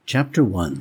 Chapter 1.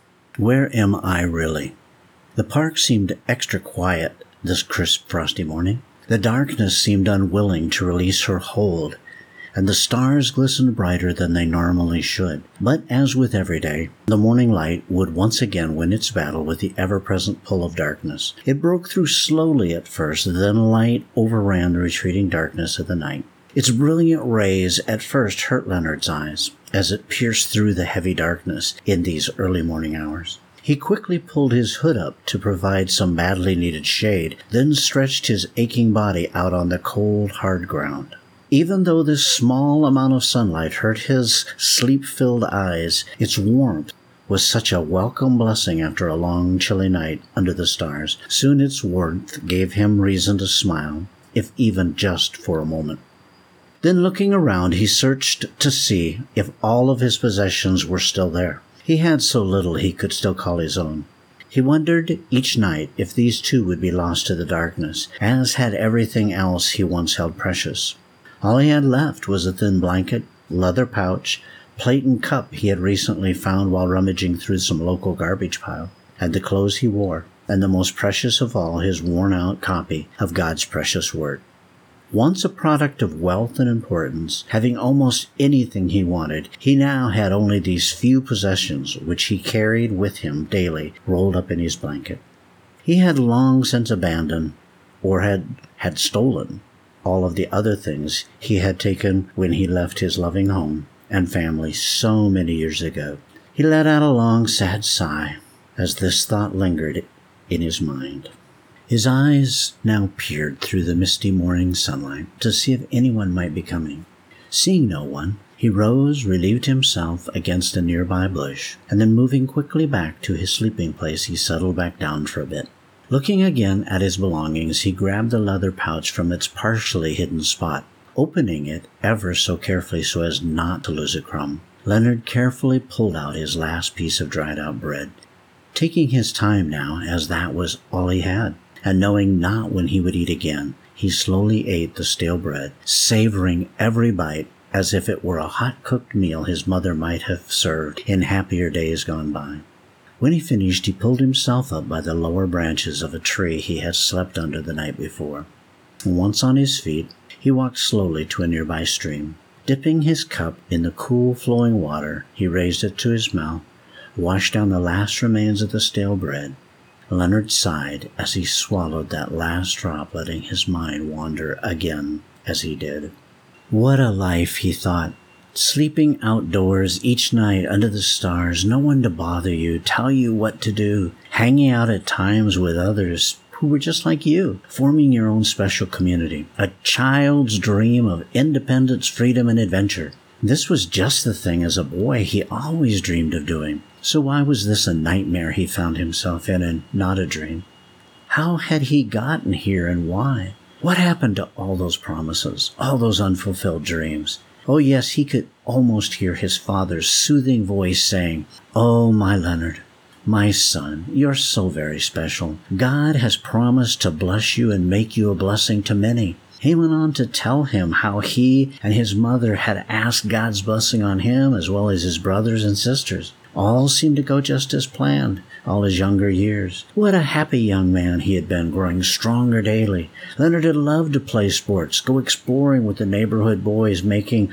Where Am I Really? The park seemed extra quiet this crisp, frosty morning. The darkness seemed unwilling to release her hold, and the stars glistened brighter than they normally should. But as with every day, the morning light would once again win its battle with the ever-present pull of darkness. It broke through slowly at first, then light overran the retreating darkness of the night. Its brilliant rays at first hurt Leonard's eyes as it pierced through the heavy darkness in these early morning hours. He quickly pulled his hood up to provide some badly needed shade, then stretched his aching body out on the cold, hard ground. Even though this small amount of sunlight hurt his sleep-filled eyes, its warmth was such a welcome blessing after a long, chilly night under the stars. Soon its warmth gave him reason to smile, if even just for a moment. Then looking around, he searched to see if all of his possessions were still there. He had so little he could still call his own. He wondered each night if these too would be lost to the darkness, as had everything else he once held precious. All he had left was a thin blanket, leather pouch, plate and cup he had recently found while rummaging through some local garbage pile, and the clothes he wore, and the most precious of all, his worn-out copy of God's precious word. Once a product of wealth and importance, having almost anything he wanted, he now had only these few possessions which he carried with him daily, rolled up in his blanket. He had long since abandoned, or had stolen, all of the other things he had taken when he left his loving home and family so many years ago. He let out a long, sad sigh as this thought lingered in his mind. His eyes now peered through the misty morning sunlight to see if anyone might be coming. Seeing no one, he rose, relieved himself against a nearby bush, and then moving quickly back to his sleeping place, he settled back down for a bit. Looking again at his belongings, he grabbed the leather pouch from its partially hidden spot, opening it ever so carefully so as not to lose a crumb. Leonard carefully pulled out his last piece of dried-out bread, taking his time now as that was all he had. And knowing not when he would eat again, he slowly ate the stale bread, savoring every bite as if it were a hot-cooked meal his mother might have served in happier days gone by. When he finished, he pulled himself up by the lower branches of a tree he had slept under the night before. Once on his feet, he walked slowly to a nearby stream. Dipping his cup in the cool, flowing water, he raised it to his mouth, washed down the last remains of the stale bread. Leonard sighed as he swallowed that last drop, letting his mind wander again as he did. What a life, he thought. Sleeping outdoors each night under the stars, no one to bother you, tell you what to do, hanging out at times with others who were just like you, forming your own special community. A child's dream of independence, freedom, and adventure. This was just the thing as a boy he always dreamed of doing. So why was this a nightmare he found himself in and not a dream? How had he gotten here and why? What happened to all those promises, all those unfulfilled dreams? Oh yes, he could almost hear his father's soothing voice saying, "Oh, my Leonard, my son, you're so very special. God has promised to bless you and make you a blessing to many." He went on to tell him how he and his mother had asked God's blessing on him as well as his brothers and sisters. All seemed to go just as planned, all his younger years. What a happy young man he had been, growing stronger daily. Leonard had loved to play sports, go exploring with the neighborhood boys, making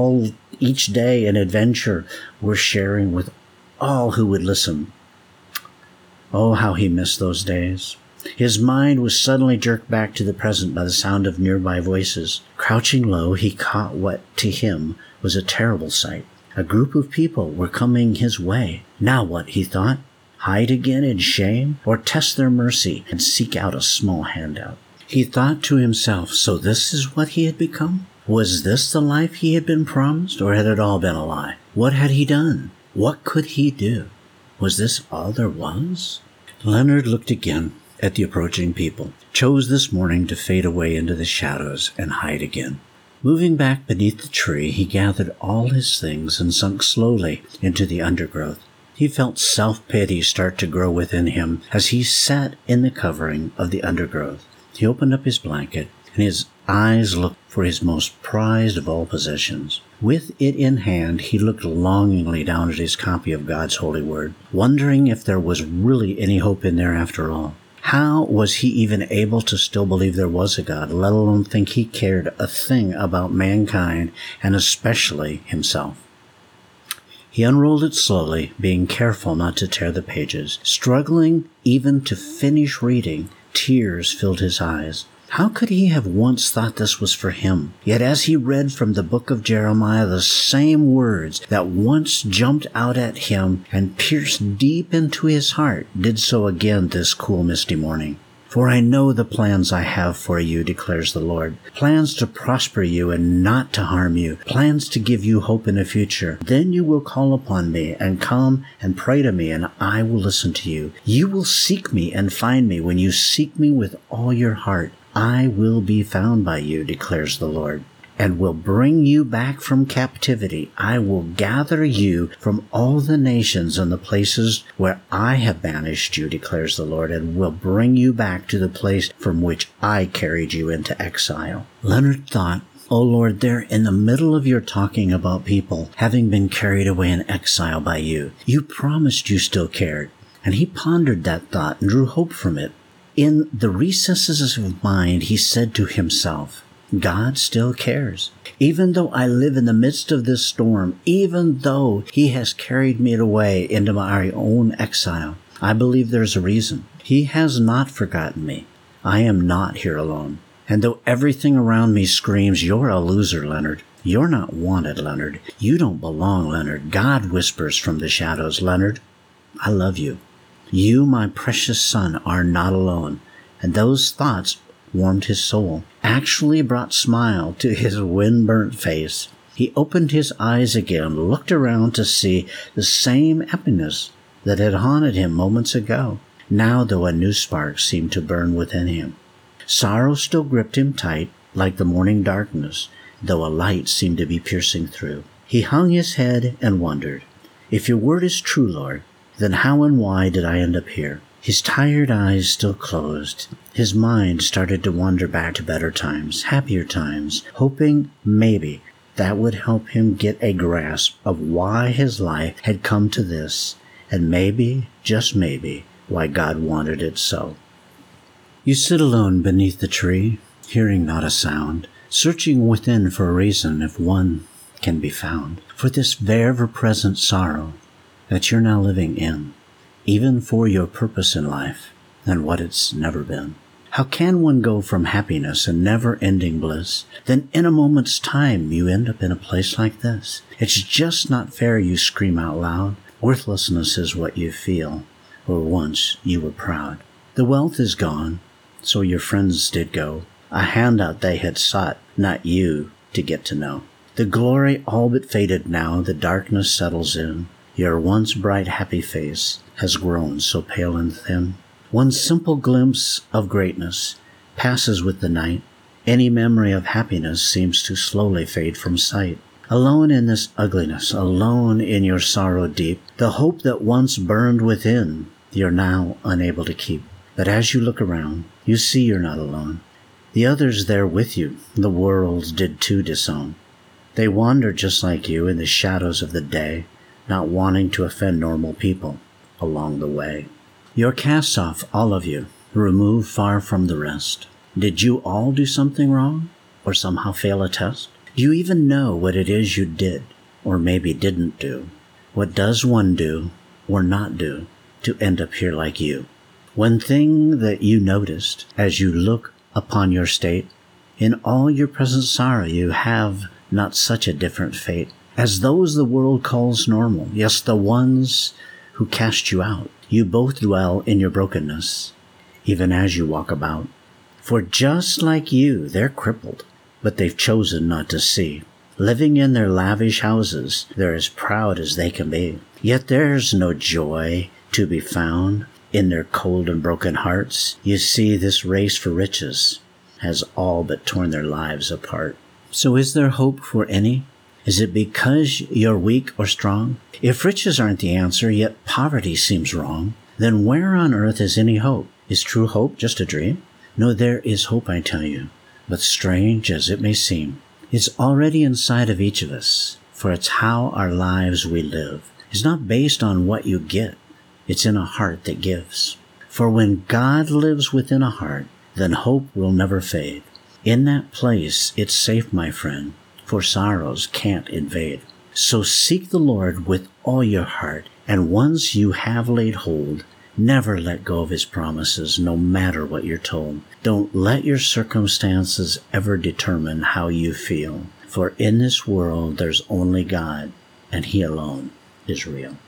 each day an adventure worth sharing with all who would listen. Oh, how he missed those days. His mind was suddenly jerked back to the present by the sound of nearby voices. Crouching low, he caught what, to him, was a terrible sight. A group of people were coming his way. Now what, he thought? Hide again in shame? Or test their mercy and seek out a small handout? He thought to himself, so this is what he had become? Was this the life he had been promised, or had it all been a lie? What had he done? What could he do? Was this all there was? Leonard looked again at the approaching people, chose this morning to fade away into the shadows and hide again. Moving back beneath the tree, he gathered all his things and sunk slowly into the undergrowth. He felt self-pity start to grow within him as he sat in the covering of the undergrowth. He opened up his blanket, and his eyes looked for his most prized of all possessions. With it in hand, he looked longingly down at his copy of God's holy word, wondering if there was really any hope in there after all. How was he even able to still believe there was a God, let alone think he cared a thing about mankind and especially himself? He unrolled it slowly, being careful not to tear the pages. Struggling even to finish reading, tears filled his eyes. How could he have once thought this was for him? Yet as he read from the book of Jeremiah, the same words that once jumped out at him and pierced deep into his heart did so again this cool, misty morning. For I know the plans I have for you, declares the Lord. Plans to prosper you and not to harm you. Plans to give you hope in the future. Then you will call upon me and come and pray to me, and I will listen to you. You will seek me and find me when you seek me with all your heart. I will be found by you, declares the Lord, and will bring you back from captivity. I will gather you from all the nations and the places where I have banished you, declares the Lord, and will bring you back to the place from which I carried you into exile. Leonard thought, "Oh Lord, there in the middle of your talking about people having been carried away in exile by you, you promised you still cared." And he pondered that thought and drew hope from it. In the recesses of his mind, he said to himself, God still cares. Even though I live in the midst of this storm, even though he has carried me away into my own exile, I believe there's a reason. He has not forgotten me. I am not here alone. And though everything around me screams, you're a loser, Leonard. You're not wanted, Leonard. You don't belong, Leonard. God whispers from the shadows, Leonard, I love you. You, my precious son, are not alone. And those thoughts warmed his soul, actually brought smile to his wind-burnt face. He opened his eyes again, looked around to see the same emptiness that had haunted him moments ago, now though a new spark seemed to burn within him. Sorrow still gripped him tight, like the morning darkness, though a light seemed to be piercing through. He hung his head and wondered, if your word is true, Lord, then how and why did I end up here? His tired eyes still closed. His mind started to wander back to better times, happier times, hoping maybe that would help him get a grasp of why his life had come to this, and maybe, just maybe, why God wanted it so. You sit alone beneath the tree, hearing not a sound, searching within for a reason if one can be found, for this ever-present sorrow that you're now living in, even for your purpose in life and what it's never been. How can one go from happiness and never-ending bliss, then in a moment's time you end up in a place like this? It's just not fair, you scream out loud. Worthlessness is what you feel, or once you were proud. The wealth is gone, so your friends did go, a handout they had sought, not you to get to know. The glory all but faded now, the darkness settles in. Your once bright happy face has grown so pale and thin. One simple glimpse of greatness passes with the night. Any memory of happiness seems to slowly fade from sight. Alone in this ugliness, alone in your sorrow deep, the hope that once burned within, you're now unable to keep. But as you look around, you see you're not alone. The others there with you, the world did too disown. They wander just like you in the shadows of the day, not wanting to offend normal people along the way. You're cast off, all of you, removed far from the rest. Did you all do something wrong, or somehow fail a test? Do you even know what it is you did, or maybe didn't do? What does one do, or not do, to end up here like you? One thing that you noticed as you look upon your state, in all your present sorrow you have not such a different fate as those the world calls normal. Yes, the ones who cast you out. You both dwell in your brokenness, even as you walk about. For just like you, they're crippled, but they've chosen not to see. Living in their lavish houses, they're as proud as they can be. Yet there's no joy to be found in their cold and broken hearts. You see, this race for riches has all but torn their lives apart. So is there hope for any? Is it because you're weak or strong? If riches aren't the answer, yet poverty seems wrong, then where on earth is any hope? Is true hope just a dream? No, there is hope, I tell you. But strange as it may seem, It's already inside of each of us, for it's how our lives we live. It's not based on what you get. It's in a heart that gives. For when God lives within a heart, then hope will never fade. In that place, it's safe, my friend, for sorrows can't invade. So seek the Lord with all your heart, and once you have laid hold, never let go of his promises, no matter what you're told. Don't let your circumstances ever determine how you feel, for in this world there's only God, and he alone is real.